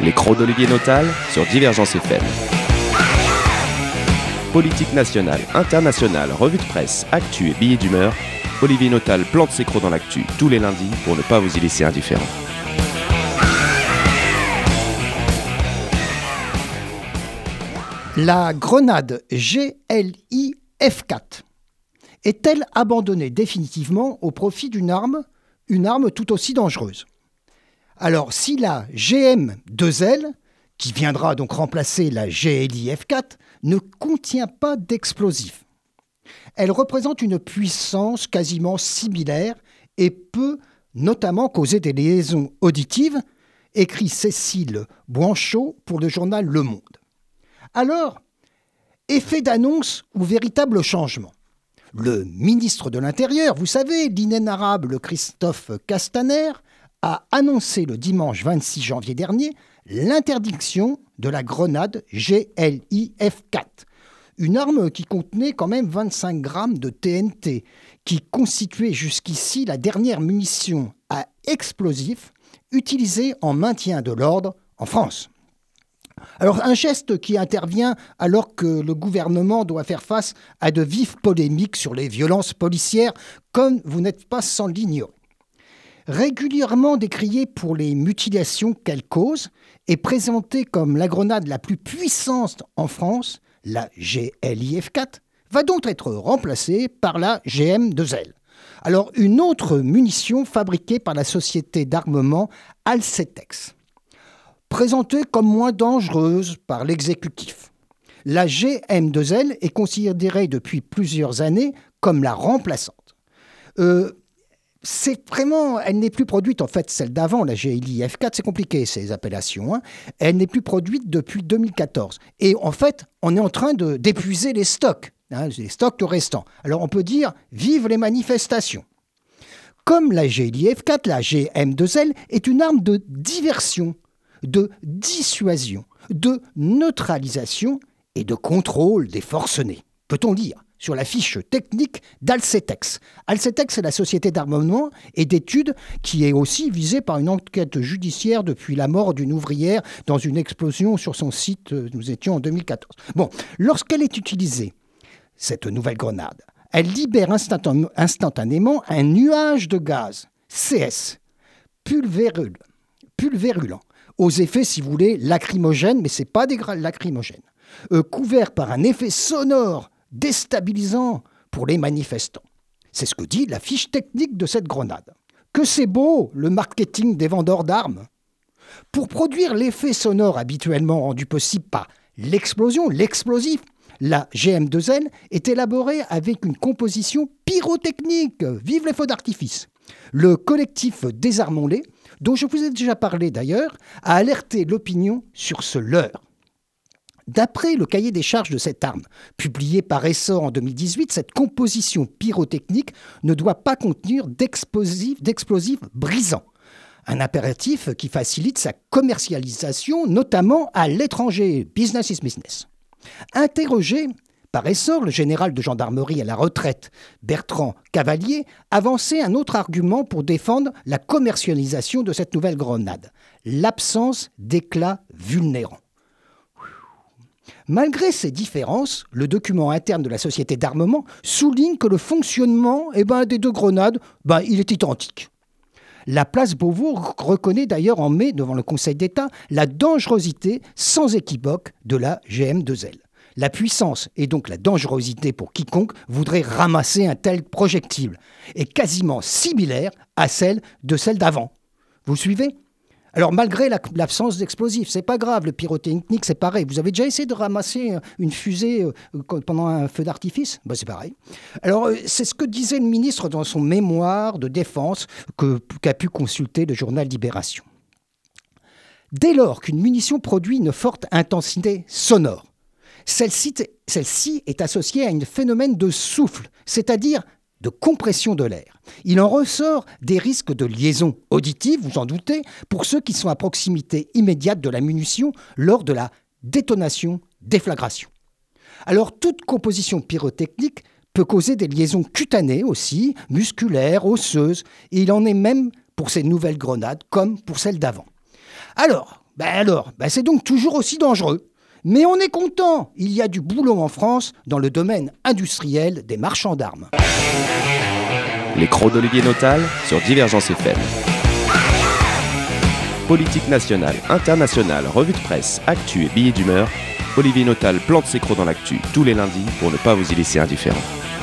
Les crocs d'Olivier Notal sur Divergence FM. Politique nationale, internationale, revue de presse, actu et billets d'humeur, Olivier Notal plante ses crocs dans l'actu tous les lundis pour ne pas vous y laisser indifférent. La grenade GLI-F4 est-elle abandonnée définitivement au profit d'une arme tout aussi dangereuse? Alors, si la GM2L, qui viendra donc remplacer la GLI-F4, ne contient pas d'explosifs, elle représente une puissance quasiment similaire et peut notamment causer des lésions auditives, écrit Cécile Bouanchot pour le journal Le Monde. Alors, effet d'annonce ou véritable changement? Le ministre de l'Intérieur, vous savez, l'inénarrable Christophe Castaner, a annoncé le dimanche 26 janvier dernier l'interdiction de la grenade GLI-F4, une arme qui contenait quand même 25 grammes de TNT, qui constituait jusqu'ici la dernière munition à explosifs utilisée en maintien de l'ordre en France. Alors, un geste qui intervient alors que le gouvernement doit faire face à de vives polémiques sur les violences policières, comme vous n'êtes pas sans l'ignorer. Régulièrement décriée pour les mutilations qu'elle cause et présentée comme la grenade la plus puissante en France, la GLI-F4 va donc être remplacée par la GM2L. Alors, une autre munition fabriquée par la société d'armement Alcetex, présentée comme moins dangereuse par l'exécutif. La GM2L est considérée depuis plusieurs années comme la remplaçante. Elle n'est plus produite, en fait, celle d'avant, la GLI-F4, c'est compliqué ces appellations. Elle n'est plus produite depuis 2014. Et en fait, on est en train d'épuiser les stocks restants. Alors on peut dire, vive les manifestations. Comme la GLI-F4, la GM2L est une arme de diversion, de dissuasion, de neutralisation et de contrôle des forcenés, peut-on dire, sur la fiche technique d'Alcetex. Alcetex est la société d'armement et d'études qui est aussi visée par une enquête judiciaire depuis la mort d'une ouvrière dans une explosion sur son site, nous étions en 2014. Bon, lorsqu'elle est utilisée, cette nouvelle grenade, elle libère instantanément un nuage de gaz, CS, pulvérulent, aux effets, si vous voulez, lacrymogènes, mais ce n'est pas des lacrymogènes, couvert par un effet sonore déstabilisant pour les manifestants. C'est ce que dit la fiche technique de cette grenade. Que c'est beau, le marketing des vendeurs d'armes. Pour produire l'effet sonore habituellement rendu possible par l'explosif, la GM2L est élaborée avec une composition pyrotechnique. Vive les feux d'artifice. Le collectif Désarmons-les, dont je vous ai déjà parlé d'ailleurs, a alerté l'opinion sur ce leurre. D'après le cahier des charges de cette arme, publié par Essor en 2018, cette composition pyrotechnique ne doit pas contenir d'explosifs brisants. Un impératif qui facilite sa commercialisation, notamment à l'étranger. Business is business. Interrogé par Essor, le général de gendarmerie à la retraite, Bertrand Cavalier, avançait un autre argument pour défendre la commercialisation de cette nouvelle grenade, l'absence d'éclats vulnérants. Malgré ces différences, le document interne de la société d'armement souligne que le fonctionnement des deux grenades, il est identique. La place Beauvau reconnaît d'ailleurs en mai, devant le Conseil d'État, la dangerosité sans équivoque de la GM2L. La puissance et donc la dangerosité pour quiconque voudrait ramasser un tel projectile est quasiment similaire à celle d'avant. Vous suivez ? Alors, malgré l'absence d'explosifs, c'est pas grave, le pyrotechnique, c'est pareil. Vous avez déjà essayé de ramasser une fusée pendant un feu d'artifice ? C'est pareil. Alors, c'est ce que disait le ministre dans son mémoire de défense qu'a pu consulter le journal Libération. Dès lors qu'une munition produit une forte intensité sonore, celle-ci est associée à un phénomène de souffle, c'est-à-dire de compression de l'air. Il en ressort des risques de liaison auditive, vous en doutez, pour ceux qui sont à proximité immédiate de la munition lors de la détonation-déflagration. Alors, toute composition pyrotechnique peut causer des liaisons cutanées aussi, musculaires, osseuses, et il en est même pour ces nouvelles grenades comme pour celles d'avant. Alors, C'est donc toujours aussi dangereux. Mais on est content, il y a du boulot en France dans le domaine industriel des marchands d'armes. Les crocs d'Olivier Notal sur Divergence FM. Politique nationale, internationale, revue de presse, actu et billets d'humeur, Olivier Notal plante ses crocs dans l'actu tous les lundis pour ne pas vous y laisser indifférent.